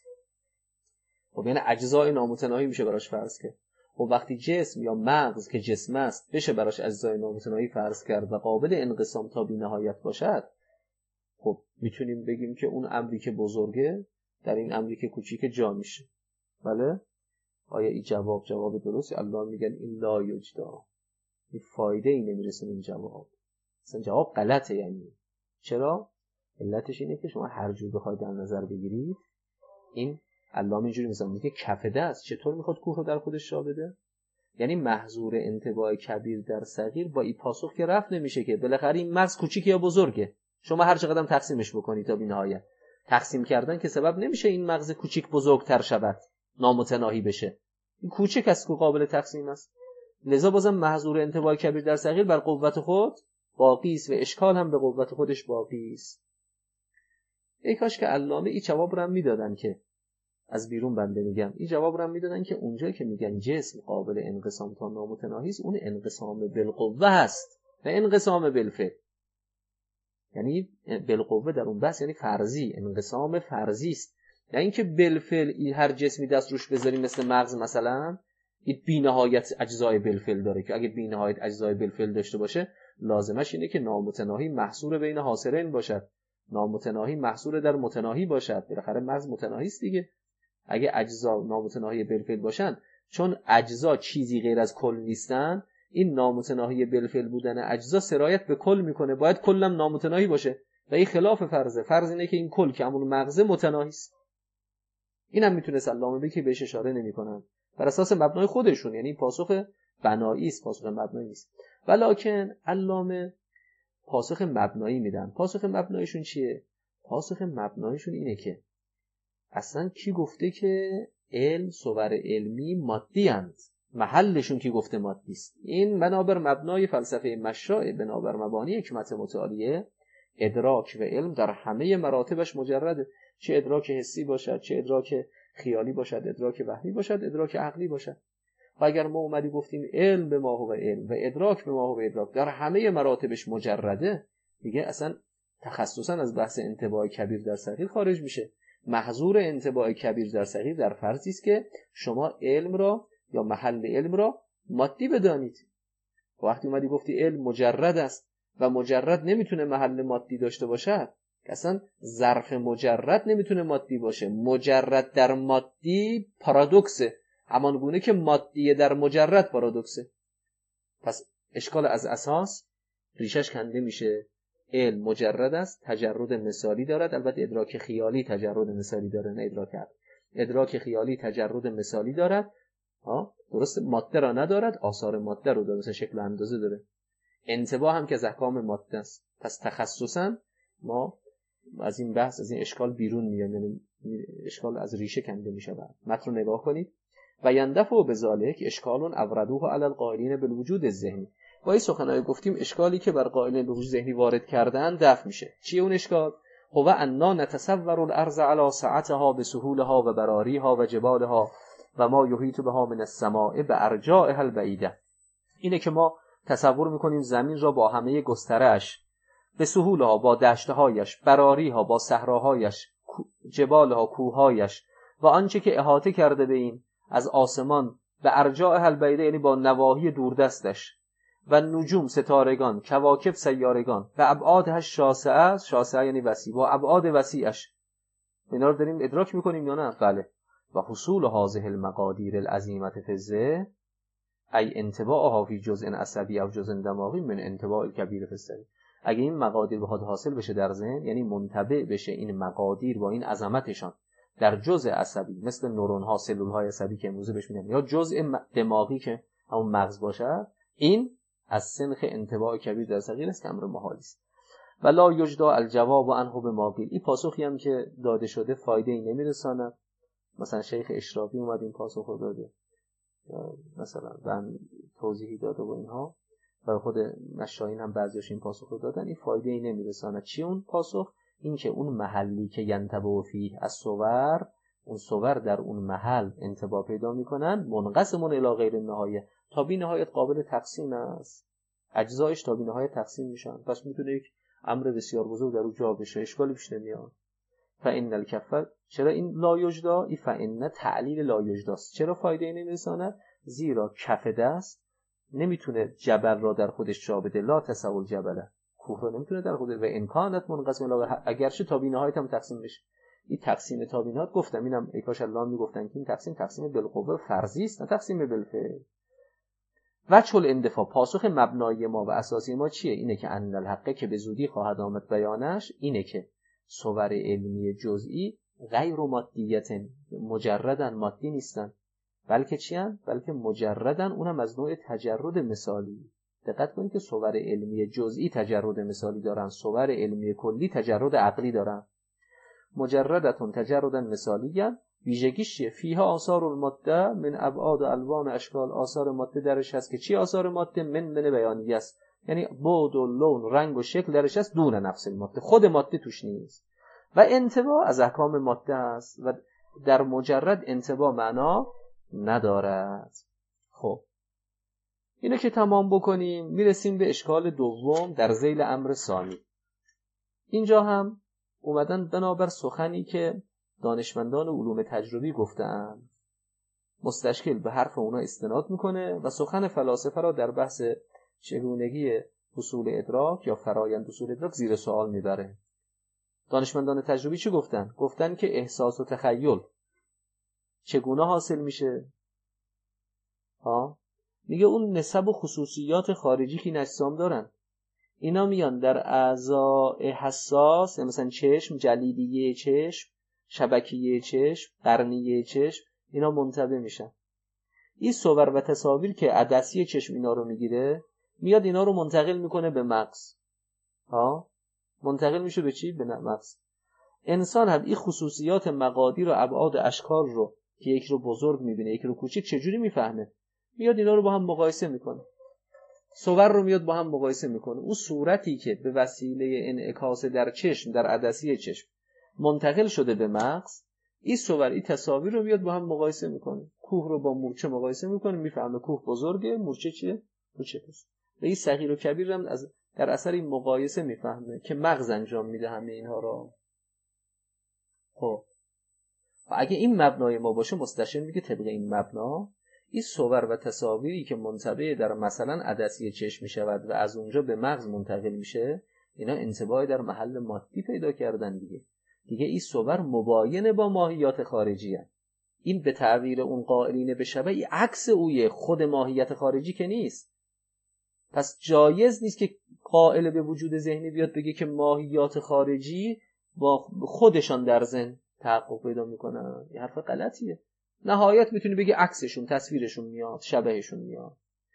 خب یعنی اجزای نامتناهی میشه براش فرض کرد. خب وقتی جسم یا مغز که جسم است بشه براش اجزای نامتناهی فرض کرد و قابل انقسام تا بی‌نهایت باشد، خب میتونیم بگیم که اون امری که بزرگه در این امری که کوچیک جا میشه. بله؟ آیا این جواب درستی؟ الله میگن این لا یجدا، این فایده ای نمیرسونه این جواب. اصلا جواب غلطه. یعنی چرا؟ علتش اینه که شما هر جور بخواید در نظر بگیرید، این علامه اینجوری مثلا میگه کف دست چطور میخواد کوه رو در خودش جا بده؟ یعنی محظور انطباع کبیر در صغیر با این پاسخ که رفت نمیشه که بالاخره این مغز کوچیکه یا بزرگه. شما هر چقدر تقسیمش بکنید تا بی‌نهایت، تقسیم کردن که سبب نمیشه این مغز کوچیک بزرگتر شود، نامتناهی بشه. این کوچیک است که قابل تقسیم است. لذا بازم محظور انطباع کبیر در صغیر بر قوت خود باقی است و اشکال هم به قوت خودش باقی است. ای کاش که علامه این جواب رو هم میدادن، که از بیرون بنده میگم این جواب رو هم میدادن که اونجایی که میگن جسم قابل انقسام تا نامتناهی است، اون انقسام بالقوه هست و انقسام بالفعل. یعنی بالقوه در اون بحث یعنی فرضی، انقسام فرضی است. یعنی اینکه بالفعل هر جسمی دست روش بذاریم مثل مغز مثلا، این بی‌نهایت اجزای بالفعل داره که اگه بی‌نهایت اجزای بالفعل داشته باشه لازمش اینه که نامتناهی محصور بین حاصرین باشد، نامتناهی محصور در متناهی باشد. بالاخره مغز متناهی است دیگه. اگه اجزا نامتناهی بالفعل باشن، چون اجزا چیزی غیر از کل نیستن، این نامتناهی بالفعل بودن اجزا سرایت به کل میکنه، باید کلم نامتناهی باشه و این خلاف فرضه. فرض اینه که این کل که همون مغز متناهی است. اینم میتونه علامه بگه که بهش اشاره نمیکنن بر اساس مبنای خودشون، یعنی پاسخ بنایی است، پاسخ مبنایی نیست. ولکن علامه پاسخ مبنایی میدن. پاسخ مبناییشون چیه؟ پاسخ مبناییشون اینه که اصلا کی گفته که علم، صور علمی مادی اند؟ محلشون کی گفته مادی است؟ این بنابر مبنای فلسفه مشاع، بنابر مبانی حکمت متعالیه، ادراک و علم در همه مراتبش مجرده، چه ادراک حسی باشد، چه ادراک خیالی باشد، ادراک وهمی باشد، ادراک عقلی باشد. و اگر ما اومدی گفتیم علم به ما هو علم و ادراک به ما هو ادراک در همه مراتبش مجرده، دیگه اصلا تخصصا از بحث انطباع کبیر در صغیر خارج میشه. محظور انطباع کبیر در صغیر در فرضی است که شما علم را یا محل علم را مادی بدانید. وقتی اومدی گفتی علم مجرد است و مجرد نمیتونه محل مادی داشته باشد، اصلا ظرف مجرد نمیتونه مادی باشه. مجرد در مادی پارادوکسه، همان گونه که مادی در مجرد پارادوکسه. پس اشکال از اساس ریشش کنده میشه. علم مجرد است، تجرد مثالی دارد. البته ادراک خیالی تجرد مثالی داره، نه ادراک عقل. ادراک خیالی تجرد مثالی دارد، درست ماده را ندارد، آثار ماده رو داره، مثلا شکل و اندازه داره. انطباع هم که از احکام ماده است. پس تخصصا ما از این بحث، از این اشکال بیرون میایم، یعنی اشکال از ریشه کنده میشه. متن رو نگاه کنید. و یندفع بذالک اشکالون اوردوه علی القائلین بالوجود الذهنی. با این سخنای گفتیم اشکالی که بر قائلین به وجود ذهنی وارد کردن دفع میشه. چیه اون اشکال؟ هو انا نتصور الارض علی سعتها بسهولها و براریها و جبالها و ما یحیط بها من السماء بارجائها البعیده. اینه که ما تصور میکنیم زمین را با همه گسترش، به سهولها با دشتهایش، براریها با صحراهایش، جبالها کوههایش و آنچه که احاطه کرده به این از آسمان، به ارجاء البعیده یعنی با نواحی دوردستش، و نجوم ستارگان، کواکب سیارگان، و ابعادش شاسعه، شاسعه یعنی وسیع، با ابعاد وسیعش. اینا رو داریم ادراک میکنیم یا نه؟ بله. و حصول هذه المقادیر العظیمه فی الذهن ای انطباعها فی جزء عصبی او جزء دماغی من انطباع الکبیر فی السر. اگه این مقادیر بخواد حاصل بشه در ذهن، یعنی منطبع بشه این مقادیر با این عظمتشان در جزء عصبی، مثل نورون ها، سلول های عصبی که امروزه بهش میگن، یا جزء دماغی که همون مغز باشه، این از سنخ انطباع کبیر در صغیر است که امر محالی است. ولا یجدا الجواب عنه بماقیل. این پاسخی هم که داده شده فایده ای نمیرساند. مثلا شیخ اشرافی اومد این پاسخ رو داده، مثلا من توضیحی داده و اینها، برای خود مشایین هم بعضیش این پاسخ رو دادن. این فایده ای نمیرساند. چی اون پاسخ؟ این که اون محلی که ینطبع فیه از صور، اون صور در اون محل انطباع پیدا میکنن، منقسمون الی غیر النهایه، تا بی نهایت قابل تقسیم است. اجزایش تا بی نهایت تقسیم میشن. پس میتونه یک امر بسیار بزرگ در اون جا بشه، اشکالی پیش نمیاد. فإن الکفر، چرا این لا یجدا؟ این فإن تعلیل لا یجداست. چرا فایده ای نمیرساند؟ زیرا کف دست نمیتونه جبل را در خودش جا بده. لا تساوی الجبل، کوه رو نمیتونه در خودش، و امکانات منقسم الی، اگرچه تا بی نهایت هم تقسیم بشه. این تقسیم تا بی نهایت گفتم، اینم ای کاش الله میگفتن که این تقسیم بالقوه فرضی است، نه تقسیم بالفعل. وجه الاندفاع، پاسخ مبنایی ما و اساسی ما چیه؟ اینه که ان الحق که به زودی خواهد آمد بیانش، اینه که صور علمی جزئی غیر مادیت، مجردن مادی نیستن، بلکه چی هن؟ بلکه مجردن، اونم از نوع تجرد مثالی. دقت کنید که صور علمی جزئی تجرد مثالی دارن، صور علمی کلی تجرد عقلی دارن. مجردتون تجردن مثالیان، ویژگیش چیه؟ فیها آثار الماده من ابعاد و الوان اشکال. آثار ماده درش هست که چی آثار ماده؟ من بیانیه است، یعنی بعد و لون، رنگ و شکل درش هست، دون نفس الماده، خود ماده توش نیست. و انطباع از احکام ماده است و در مجرد انطباع معنا ندارد. خب اینو که تمام بکنیم میرسیم به اشکال دوم در ذیل امر ثانی. اینجا هم اومدن بنابر سخنی که دانشمندان علوم تجربی گفتن، مستشکل به حرف اونا استناد میکنه و سخن فلاسفه را در بحث چگونگی اصول ادراک یا فرایند اصول ادراک زیر سوال میبره. دانشمندان تجربی چی گفتن؟ گفتن که احساس و تخیل چگونه حاصل میشه؟ میگه اون نسب و خصوصیات خارجی که این اجسام دارن، اینا میان در اعضای حساس، مثلا چشم، جلیدیه چشم، شبکیه چشم، قرنیه چشم، اینا منطبع میشن. این صور و تصاویر که عدسی چشم اینا رو میگیره، میاد اینا رو منتقل میکنه به مغز. منتقل میشه به چی؟ به مغز. انسان هم این خصوصیات مقادیر و ابعاد و اشکال رو که یک رو بزرگ میبینه یک رو کوچیک چجوری میفهمه؟ میاد اینا رو با هم مقایسه میکنه. صور رو میاد با هم مقایسه میکنه. اون صورتی که به وسیله انعکاس در چشم، در عدسی چشم منتقل شده به مغز، این صور، این تصاویر رو میاد با هم مقایسه میکنه. کوه رو با مورچه مقایسه میکنه، میفهمه کوه بزرگه، مورچه چیه؟ کوچیکه. و این صغیر و کبیر هم در اثر این مقایسه میفهمه که مغز انجام میده همه اینها رو. خب و اگه این مبنای ما باشه، مستشار میگه طبق این مبنا این صور و تصاویری که منطبع در مثلا عدسی چشم میشود و از اونجا به مغز منتقل میشه، اینا انطباعی در محل مادی پیدا کردن دیگه این صور مباین با ماهیات خارجی هست. این به تعبیر اون قائلین به شبه این عکس اوی، خود ماهیت خارجی که نیست. پس جایز نیست که قائل به وجود ذهنی بیاد بگه که ماهیات خارجی با خودشان در ذهن تحقق پیدا میکنن. این حرف غلطیه. نهایت میتونی بگی عکسشون، تصویرشون میاد، شبهشون میاد.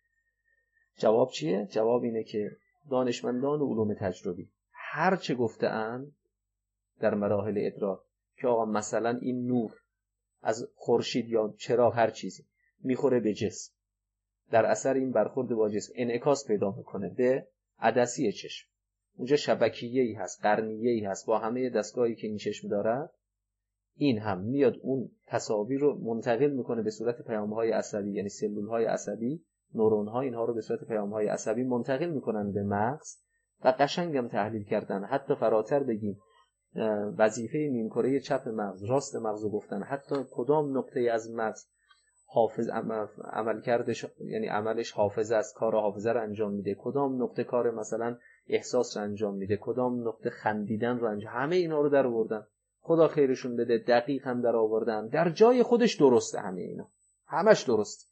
جواب چیه؟ جواب اینه که دانشمندان و علوم تجربی هر چه گفته‌اند در مراحل ادراک که آقا مثلا این نور از خورشید یا چراغ هر چیزی میخوره به جسم، در اثر این برخورد با جسم انعکاس پیدا میکنه به عدسی چشم. اونجا شبکیه‌ای هست، قرنیه‌ای هست با همه دستگاهی که این چشم داره. این هم میاد اون تصاویر رو منتقل میکنه به صورت پیام‌های عصبی، یعنی سلول‌های عصبی، نورون‌ها، اینها رو به صورت پیام‌های عصبی منتقل میکنن به مغز و قشنگم تحلیل کردن. حتی فراتر بگیم وظیفه نیمکره چپ مغز، راست مغز رو گفتن. حتی کدام نقطه از مغز حافظ عمل کردش، یعنی عملش حافظه است، کار حافظه رو انجام میده، کدام نقطه کار مثلا احساس رو انجام میده، کدام نقطه خندیدن رو انجام، همه اینا رو در آوردن. خدا خیرشون بده، دقیق هم در آوردن، در جای خودش درسته. همه اینا همش درست.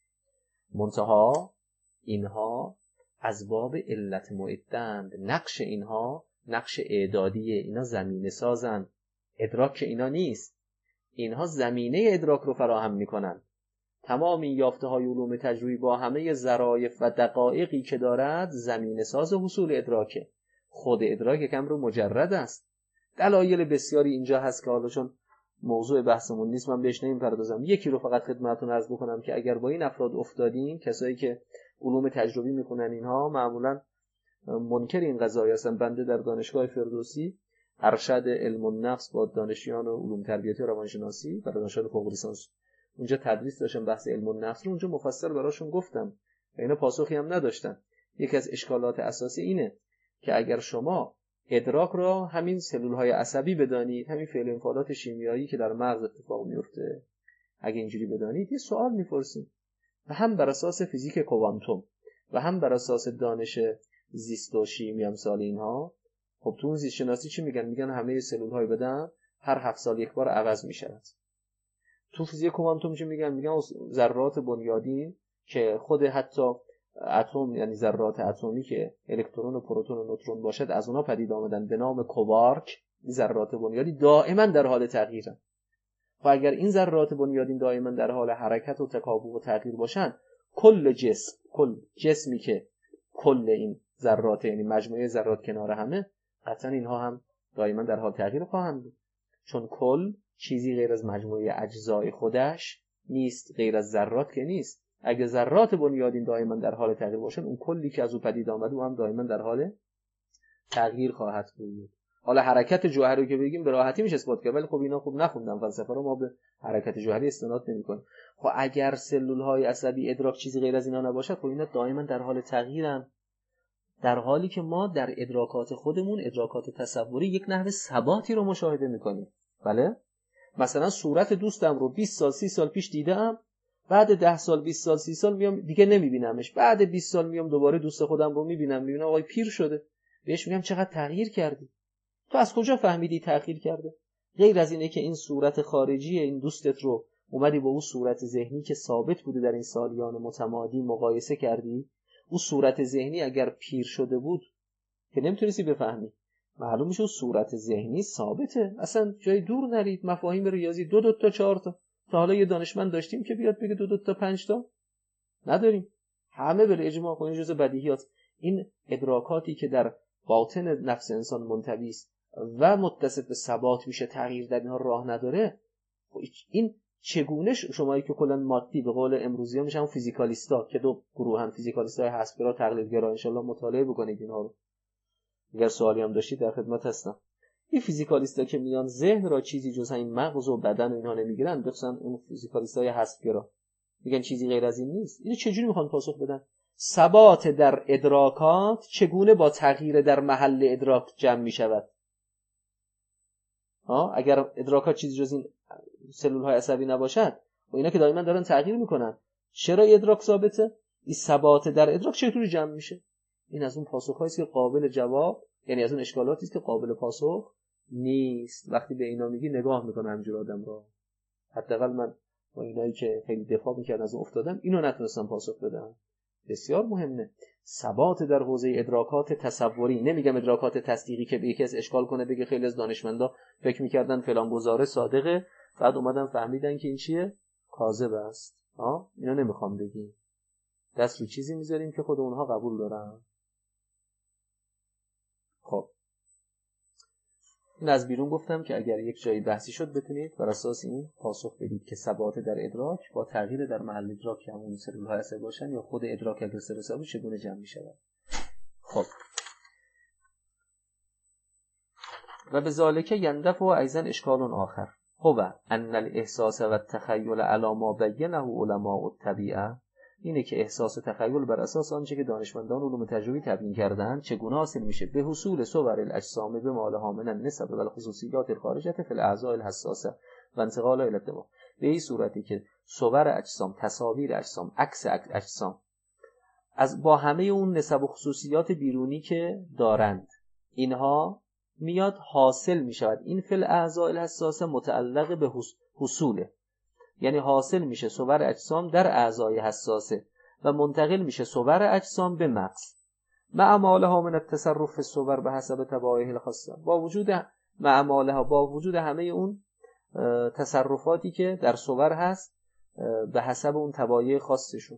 منتها اینها از باب علت معدند. نقش اینها نقش اعدادیه. اینا زمینه سازن. ادراک که اینا نیست. اینها زمینه ادراک رو فراهم میکنن. تمام این یافته های علوم تجربی با همه ظرایف و دقایقی که دارد زمینه ساز حصول ادراکه. خود ادراک یکم رو مجرد است. دلایل بسیاری اینجا هست که حالا چون موضوع بحثمون نیست من بهش نمیپردازم. یکی رو فقط خدمتتون عرض بکنم که اگر با این افراد افتادین، کسایی که علوم تجربی میکنن، اینها معمولا منکر این قضایی هستن. بنده در دانشگاه فردوسی ارشد علم النفس با دانشیان علوم تربیتی و روانشناسی برای دانشجویان فوق لیسانس اونجا تدریس داشتم. بحث علم النفس رو اونجا مفصل براشون گفتم و اینا پاسخی هم نداشتن. یکی از اشکالات اساسی اینه که اگر شما ادراک را همین سلول‌های عصبی بدانید، همین فعل و انفعالات شیمیایی که در مغز اتفاق میفته، اگه اینجوری بدانید، یه سوال میپرسید و هم بر اساس فیزیک کوانتوم و هم بر اساس دانش زیست و شیمی امثال اینها. خب تو اون زیست شناسی چی میگن؟ میگن همه سلول‌های بدن هر 7 سال یک بار عوض میشود. تو فیزیک کوانتوم چی میگن؟ میگن ذرات بنیادین که خود حتی اتم، یعنی ذرات اتمی که الکترون و پروتون و نوترون باشد، از اونها پدید آمدن به نام کوارک. ذرات بنیادی دائما در حال تغییرن و اگر این ذرات بنیادین دائما در حال حرکت و تکاپو و تغییر باشن، کل جسمی که کل این ذرات، یعنی مجموعه ذرات کنار همه، قطعا اینها هم دائما در حال تغییر خواهند بود. چون کل چیزی غیر از مجموعه اجزای خودش نیست، غیر از ذرات که نیست. اگه ذرات بنیادین دائما در حال تغییر باشن، اون کلی که از او پدید آمده او هم دائما در حال تغییر خواهد بود. حالا حرکت جوهری که بگیم به راحتی میشه اثبات کرد، ولی خب اینا خوب نخوندن فلسفه رو، ما به حرکت جوهری استناد نمی‌کنیم. خب اگر سلول‌های عصبی ادراک چیزی غیر از اینا نباشه، خب اینا دائما در حال تغییرن، در حالی که ما در ادراکات خودمون، ادراکات تصوری، یک نحو ثباتی رو مشاهده می‌کنیم. بله؟ مثلا صورت دوستم رو 20 سال 30 سال پیش دیدم، بعد 10 سال 20 سال 30 سال میام دیگه نمیبینمش، بعد 20 سال میام دوباره دوست خودم رو میبینم آقای پیر شده. بهش میگم چقدر تغییر کردی. تو از کجا فهمیدی تغییر کرده؟ غیر از اینه که این صورت خارجی این دوستت رو اومدی با اون صورت ذهنی که ثابت بوده در این سالیان متمادی مقایسه کردی. اون صورت ذهنی اگر پیر شده بود که نمیتونستی بفهمی، معلوم میشه صورت ذهنی ثابته. اصلا جای دور نرید، مفاهیم ریاضی 2 تا 4 تا حالا یه دانشمند داشتیم که بیاد بگه 2 تا 5 تا نداریم. همه به اجماع کنه جزء بدیهیات. این ادراکاتی که در باطن نفس انسان منطوی است و متصف به ثبات میشه، تغییر در اینها راه نداره، این چگونه شمایی که کلا مادی به قول امروزی‌ها میشن فیزیکالیستا که دو گروهن، فیزیکالیستای حسب‌گرا، تقلیدگرا، ان شاءالله مطالعه بکنید اینها رو. اگر سوالی هم داشتید در خدمت هستم. این فیزیکالیستا که میان ذهن را چیزی جز همین مغز و بدن و اینها نمیگیرن، مثلا اون فیزیکالیستای حسب‌گرا میگن چیزی غیر از این نیست. اینو چجوری میخوان پاسخ بدن؟ ثبات در ادراکات چگونه با تغییر در محل ادراک جمع میشود؟ اگر ادراکات چیزی جز این سلول‌های عصبی نباشد و اینا که دائما دارن تغییر میکنن، چرا ادراک ثابته؟ این ثبات در ادراک چطوری جمع میشه؟ این از اون پاسخ‌هایی است که قابل جواب، یعنی از اون اشکالاتی است که قابل پاسخ نیست. وقتی به اینا میگی نگاه میکنه همجور آدم را. حداقل من با اینایی که خیلی دفاع میکردن از اون افتادم، اینو نتونستم پاسخ بدم. بسیار مهمه ثبات در حوزه ادراکات تصوری. نمیگم ادراکات تصدیقی که به یکی از اشکال کنه بگه خیلی از دانشمندا فکر میکردن فلان گزاره صادقه، بعد اومدن فهمیدن که این چیه؟ کاذب است. اینا نمیخوام بگیم. دست رو چیزی میذاریم که خود اونها قبول دارن. خب این از بیرون گفتم که اگر یک جایی بحثی شد بتونید بر اساس این پاسخ بدید که ثبات در ادراک با تغییر در محل ادراک که همون سلول‌های عصبی باشن یا خود ادراک اگر سلول باشه چگونه جمع می‌شود. خب و بذالک یندفع ایضا اشکال آخر هو ان الاحساس و التخیل علی ما بینه علماء الطبیعه، اینه که احساس و تخیل بر اساس آنچه که دانشمندان علوم تجربی تبیین کردن چگونه حاصل میشه به حصول صور الاجسام به مالها من النسب و الخصوصیات الخارجه فی الاعضاء الحساسه و انتقال الى الدماغ، به این صورتی که صور اجسام، تصاویر اجسام، عکس اجسام از با همه اون نسب و خصوصیات بیرونی که دارند اینها میاد حاصل میشود. این فی الاعضاء الحساسه متعلق به حصوله، یعنی حاصل میشه صور اجسام در اعضای حساسه و منتقل میشه صور اجسام به مغز. مع مالها من التصرف فی الصور به حسب طبایع الخاصه، با وجود معمالها، با وجود همه اون تصرفاتی که در صور هست به حسب اون طبایع خاصشون.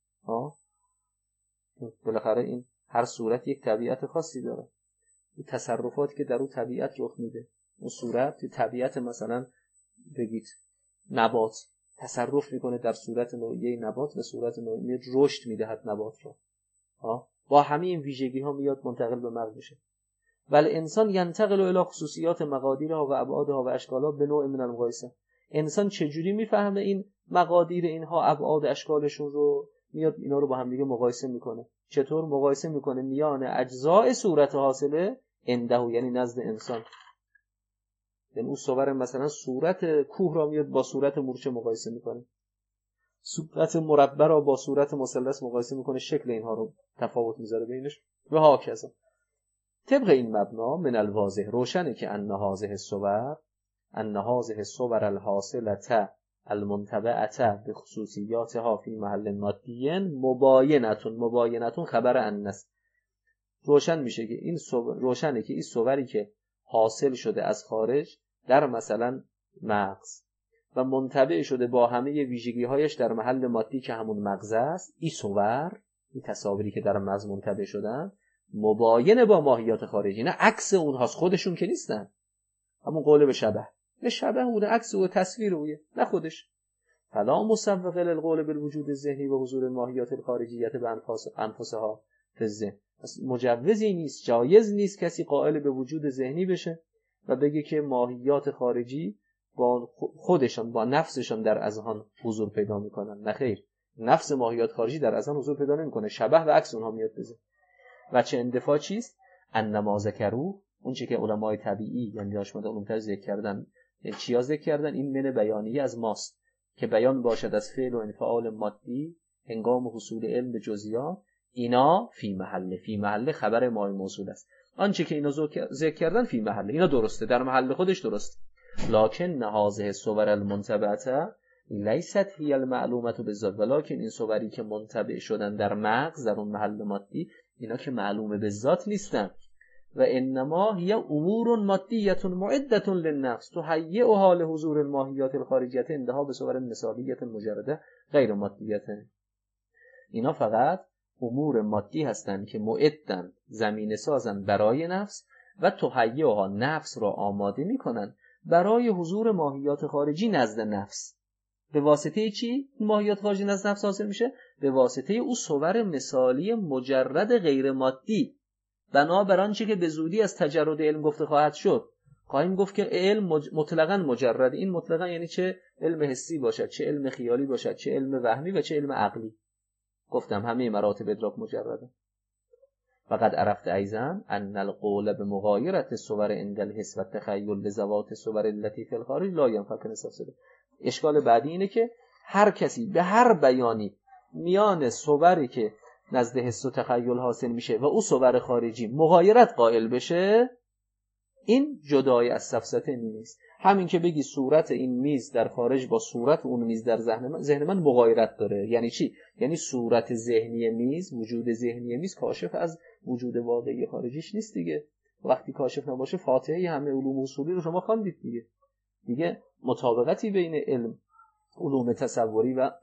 بالاخره این هر صورت یک طبیعت خاصی داره. این تصرفاتی که در اون طبیعت رخ میده، اون صورت طبیعت مثلا بگید نبات تصرف میکنه در صورت نوعیه نبات و صورت نوعیه رشد میدهد نبات را. با همه این ویژگی ها میاد منتقل به مغز میشه. ولی انسان ینتقل الی خصوصیات مقادیرها و ابعادها و اشکالها به نوع من المقایسه. انسان چجوری میفهمه این مقادیر اینها، ابعاد اشکالشون رو، میاد اینا رو با هم دیگه مقایسه میکنه. چطور مقایسه میکنه؟ میان اجزاء صورت حاصله عنده، یعنی نزد انسان. یعنی اون صور مثلا صورت کوه را میاد با صورت مورچه مقایسه میکنه، صورت مربع را با صورت مثلث مقایسه میکنه، شکل اینها رو تفاوت میذاره بینش و هاکذا. طبق این مبنا من الواضح روشنه که ان هذه الصور الحاصله المنتبعه بخصوصیاتها فی محل مادی مباینتون خبر ان است. روشن میشه که این روشنه که این صوری که حاصل شده از خارج در مثلا مغز و منطبع شده با همه ویژگی‌هایش در محل مادی که همون مغز است، این صور، این تصاویری که در مغز منطبع شدن مباینه با ماهیات خارجی، نه عکس اونهاست، خودشون که نیستن. همون قول به شبه اون عکس و تصویر اویه، نه خودش. فلا مسوغ للقول بالوجود الذهنی و حضور الماهیات الخارجیه به انفسها فی الذهن. مجوزی نیست، جایز نیست کسی قائل به وجود ذهنی بشه و بگه که ماهیات خارجی با خودشان، با نفسشان در اذهان حضور پیدا میکنن. نه خیر، نفس ماهیات خارجی در اذهان حضور پیدا نمیکنه، شبه و عکس اونها میاد بزن. و چه اندفاع چیست؟ انما ذکروا، اون چه که علمای طبیعی یعنی دانشمندان علوم طبیعی ذکر کردن، یعنی چیا ذکر کردن؟ این من بیانیه از ماست که بیان باشد از فعل و انفعال مادی هنگام حصول علم به جزئیات. اینا فی محله خبر مای موصول است. آنچه که اینا ذکر کردن فی محله، اینا درسته، در محل خودش درسته. لکن هذه الصور المنتبعه لیست هی المعلومه بالذات، ولکن این صوری که منتبع شدن در مغز در اون محل مادی، اینا که معلومه به ذات نیستن. و انما هی امور مادیه معده للنفس تهیئ حال حضور الماهیات الخارجیه عندها به صور مثالیه مجرده غیر مادیه. اینا فقط امور مادی هستند که معدن، زمینه سازن برای نفس و تهیئها، نفس را آماده میکنن برای حضور ماهیات خارجی نزد نفس. به واسطه چی ماهیات خارجی نزد نفس حاصل میشه؟ به واسطه او صور مثالی مجرد غیر مادی. بنابر آنچه که به زودی از تجرد علم گفته خواهد شد، خواهیم گفت که علم مطلقاً مجرد. این مطلقاً یعنی چه علم حسی باشد، چه علم خیالی باشد، چه علم وهمی و چه علم عقلی. گفتم همه مراتب ادراک مجرده. فقد عرفت ایضا ان القول بمغایرت الصور عند الحس و التخیل لذوات الصور التي فی الخارج لا ينفك نسبه. اشکال بعدی اینه که هر کسی به هر بیانی میان صوری که نزد حس و تخیل حاصل میشه و او صور خارجی مغایرت قائل بشه، این جدای از سفسطه نیست. همین که بگی صورت این میز در خارج با صورت اون میز در ذهن من مغایرت داره. یعنی چی؟ یعنی صورت ذهنی میز، وجود ذهنی میز کاشف از وجود واقعی خارجیش نیست دیگه. وقتی کاشف نباشه فاتحه همه علوم اصولی رو شما خواندید دیگه مطابقتی بین علوم تصوری و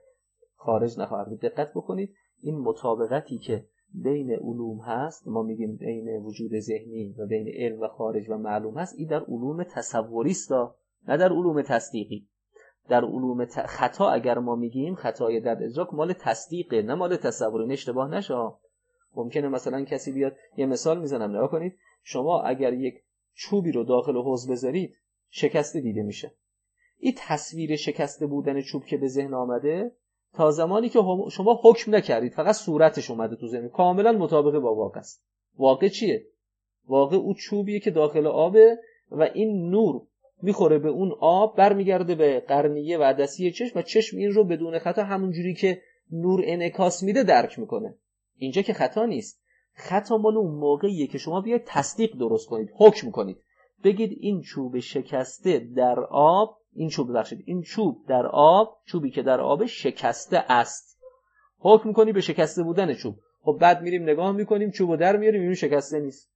خارج نخواهد بود. دقت بکنید این مطابقتی که بین علوم هست، ما میگیم بین وجود ذهنی و بین علم و خارج و معلوم هست، این در علوم تصوری است، نه در علوم تصدیقی. در علوم خطا اگر ما میگیم خطای در ادراک مال تصدیقه نه مال تصوری. اشتباه نشه. ممکنه مثلا کسی بیاد، یه مثال میزنم نگاه کنید، شما اگر یک چوبی رو داخل حوض بذارید شکسته دیده میشه. این تصویر شکسته بودن چوب که به ذهن آمده تا زمانی که شما حکم نکردید، فقط صورتش اومده تو ذهن، کاملا مطابق با واقع است. واقع چیه؟ واقع اون چوبیه که داخل آبه و این نور میخوره به اون آب، برمیگرده به قرنیه و عدسیه چشم و چشم این رو بدون خطا همون جوری که نور انعکاس میده درک میکنه. اینجا که خطا نیست. خطا مال اون موقعیه که شما بیاید تصدیق درست کنید، حکم کنید، بگید این چوب شکسته در آب، این چوب در آب، چوبی که در آب شکسته است. حکم کنی به شکسته بودن چوب. خب بعد میریم نگاه میکنیم چوبو در میاریم میبینیم شکسته نیست.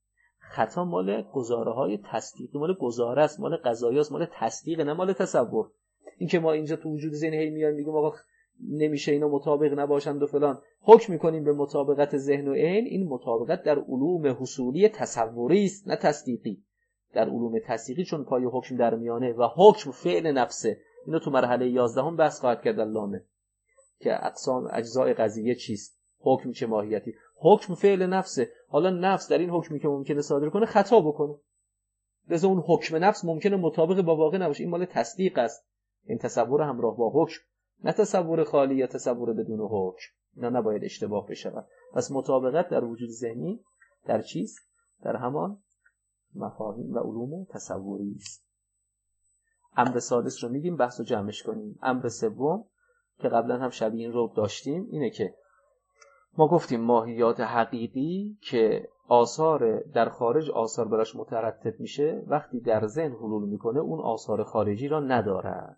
خطا مال گزاره‌های تصدیقی، مال گزاره است، مال قضایی است، مال تصدیق، نه مال تصور. این که ما اینجا تو وجود ذهنی میایم میگیم آقا نمیشه اینا مطابق نباشند و فلان، حکم میکنیم به مطابقت ذهن و عین. این مطابقت در علوم حصولی تصوری است نه تصدیقی. در علوم تصدیقی چون پای حکم در میانه و حکم فعل نفسه، اینو تو مرحله 11 بحث خواهد کرد اللامه که اقسام اجزای قضیه چیست، حکم چه ماهیتی. حکم فعل نفسه. حالا نفس در این حکمی که ممکنه صادر کنه خطا بکنه، لذا اون حکم نفس ممکنه مطابق با واقع نباشه. این مال تصدیق است، این تصور همراه با حکم، نه تصور خالی یا تصور بدون حکم. اینا نباید اشتباه بشه. پس مطابقت در وجود ذهنی در چیست؟ در همان مفاهیم و علوم تصوری است. امر سادس رو میگیم، بحث رو جمعش کنیم. امر سوم که قبلا هم شبیه این رو داشتیم اینه که ما گفتیم ماهیات حقیقی که آثار در خارج آثار براش مترتب میشه، وقتی در ذهن حلول میکنه اون آثار خارجی را ندارد.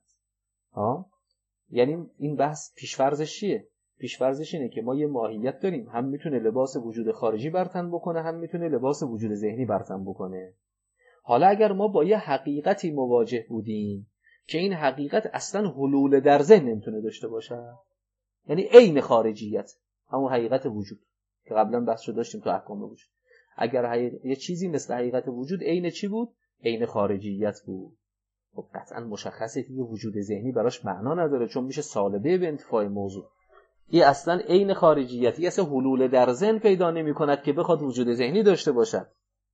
یعنی این بحث پیشفرضش چیه؟ پیشفرضش اینه که ما یه ماهیت داریم، هم میتونه لباس وجود خارجی برتن بکنه، هم میتونه لباس وجود ذهنی برتن بکنه. حالا اگر ما با یه حقیقتی مواجه بودیم که این حقیقت اصلا حلول در ذهن نمیتونه داشته باشه، یعنی عین خارجیت، همون حقیقت وجود که قبلا بحث رو داشتیم تو احکام وجود، اگر یه چیزی مثل حقیقت وجود عین چی بود؟ عین خارجیت بود، خب قطعا مشخصه که وجود ذهنی براش معنا نداره، چون میشه سالبه به انتفاع موضوع. این اصلا عین خارجیتی، اصلا حلول در ذهن پیدا نمی کند که بخواد وجود ذهنی داشته باشد.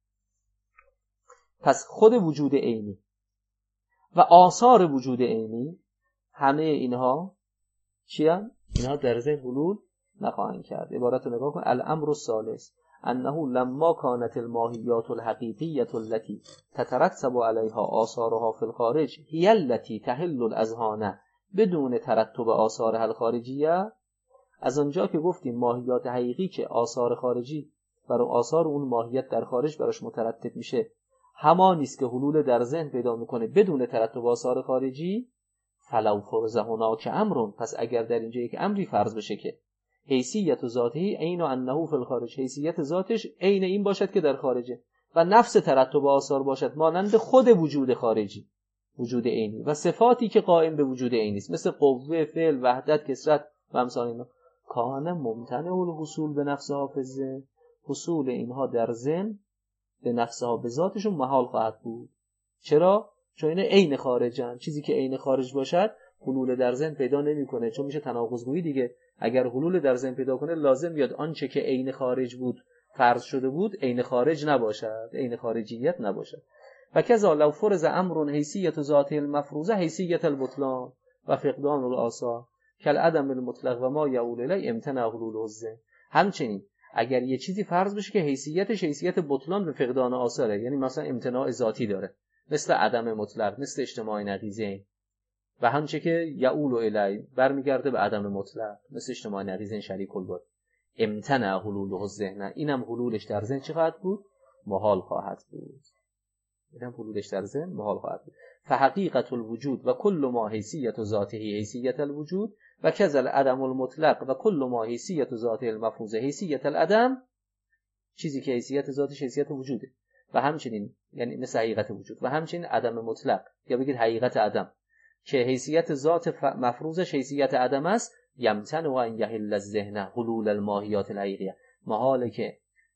پس خود وجود عینی و آثار وجود عینی همه اینها چی هم؟ اینها در ذهن حلول نخواهند کرد. عبارت رو نگاه کن. الامر الثالث انه لما كانت الماهیات الحقیقیة التي تترتب عليها آثارها في الخارج هي التي تحل الاذهان بدون ترتب آثارها الخارجیه، از آنجا که گفتیم ماهیات حقیقی که آثار خارجی برای آثار اون ماهیت در خارج براش مترتب میشه همانی است که حلول در ذهن پیدا میکنه بدون ترتب آثار خارجی، فلو فرض هناک امر، پس اگر در اینجا یک امری فرض بشه که حیثیت ذاتی عین انه فی الخارج، حیثیت ذاتش عین این باشد که در خارجه و نفس ترتب آثار باشد مانند خود وجود خارجی، وجود عینی، و صفاتی که قائم به وجود عینی است مثل قوه، فعل، وحدت، کثرت و امثال اینا، کان ممتنع الحصول به نفس حافظه، حصول اینها در ذهن به نفسها به ذاتشون محال خواهد بود. چرا؟ چون اینا عین خارجن. چیزی که عین خارج باشد حلول در ذهن پیدا نمیکنه، چون میشه تناقض گویی دیگه. اگر حلول در ذهن پیدا کنه لازم بیاد آنچه که عین خارج بود فرض شده بود عین خارج نباشد، عین خارجیت نباشد. و کذا لو فرض امر حیثیت ذات المفروضه حیثیت البطلان و فقدان الآثار کالعدم المطلق و ما یعول الیه امتنع حلول الذهن. همچنین اگر یه چیزی فرض بشه که حیثیتش حیثیت بطلان به فقدان آثاره، یعنی مثلا امتناع ذاتی داره، مثل عدم مطلق، مثل اجتماع نقیضین، و همچه که یعول الیه برمیگرده به عدم مطلق، مثل اجتماع نقیضین شریک البعد، امتنع حلول الذهن، اینم حلولش در ذهن چه خواهد بود؟ محال خواهد بود. اینم حلولش در ذهن محال خواهد بود. فحقیقت الوجود و کل ما حیثیت ذاته حیثیت الوجود و کذا العدم المطلق و کل ما حیثیت ذاته المفروضه حیثیت العدم، چیزی که حیثیت ذاتش حیثیت وجوده و همچنین یعنی مثل حقیقت وجود، و همچنین عدم مطلق یا بگید حقیقت عدم که حیثیت ذات مفروضش حیثیت عدم است، یمتنع و ان یحل الذهن حلول الماهیات الحقیقیه، محاله که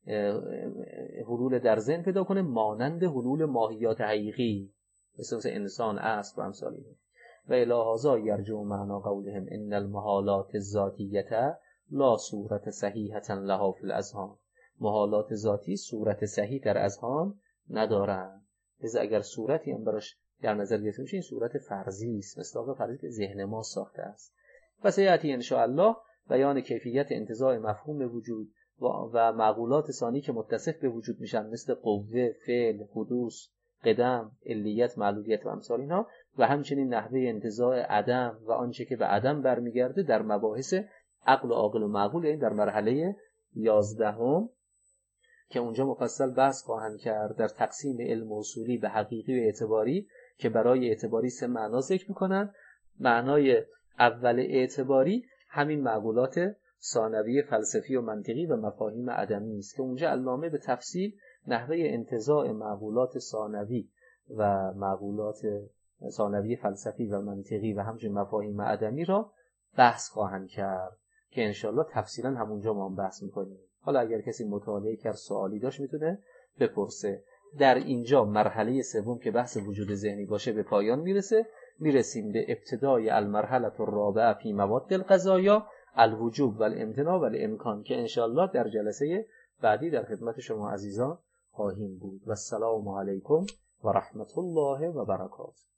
حلول در ذهن پیدا کنه مانند حلول ماهیات حقیقی مثل انسان، اسب و امثال اینها. و الهذا یرجع معنا قولهم ان المحالات الذاتیه لا صورت صحیحه لها فی الاذهان. محالات ذاتی صورت صحیح در اذهان ندارند، لذا اگر صورتی هم براش در نظر گرفته میشه این صورت فرضی است، مصداق فرضی که ذهن ما ساخته است. پس یاتی ان شاء الله بیان کیفیت انتزاع مفهوم وجود و معقولات ثانی که متصف به وجود میشن مثل قوه، فعل، حدوث، قدم، علیت، معلولیت و امثال اینها، و همچنین نحوه انتزاع عدم و آنچه که به عدم برمیگرده در مباحث عقل و عاقل و معقول، یعنی در مرحله 11 که اونجا مفصل بحث خواهند کرد در تقسیم علم اصولی به حقیقی و اعتباری که برای اعتباری 3 معنا ذکر میکنن. معنای اول اعتباری همین معقولات ثانوی فلسفی و منطقی و مفاهیم عدمی است که اونجا علامه به تفصیل نحوه انتزاع معقولات ثانوی و معقولات ثانوی فلسفی و منطقی و همچنین مفاهیم عدمی را بحث خواهند کرد که انشالله تفصیلا همونجا ما هم بحث میکنیم. حالا اگر کسی مطالعه کرد سوالی داشت میتونه بپرسه. در اینجا مرحله 3 که بحث وجود ذهنی باشه به پایان میرسیم به ابتدای المرحله الرابعه فی مواد القضایا الوجوب و الامتناع و الامکان که انشالله در جلسه بعدی در خدمت شما عزیزان خواهیم بود. و السلام علیکم و رحمت الله و برکاته.